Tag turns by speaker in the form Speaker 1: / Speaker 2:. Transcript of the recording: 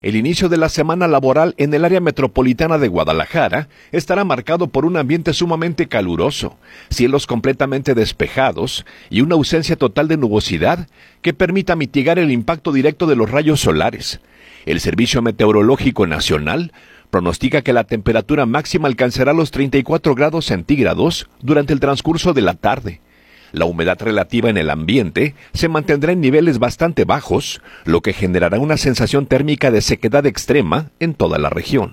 Speaker 1: El inicio de la semana laboral en el área metropolitana de Guadalajara estará marcado por un ambiente sumamente caluroso, cielos completamente despejados y una ausencia total de nubosidad que permita mitigar el impacto directo de los rayos solares. El Servicio Meteorológico Nacional pronostica que la temperatura máxima alcanzará los 34 grados centígrados durante el transcurso de la tarde. La humedad relativa en el ambiente se mantendrá en niveles bastante bajos, lo que generará una sensación térmica de sequedad extrema en toda la región.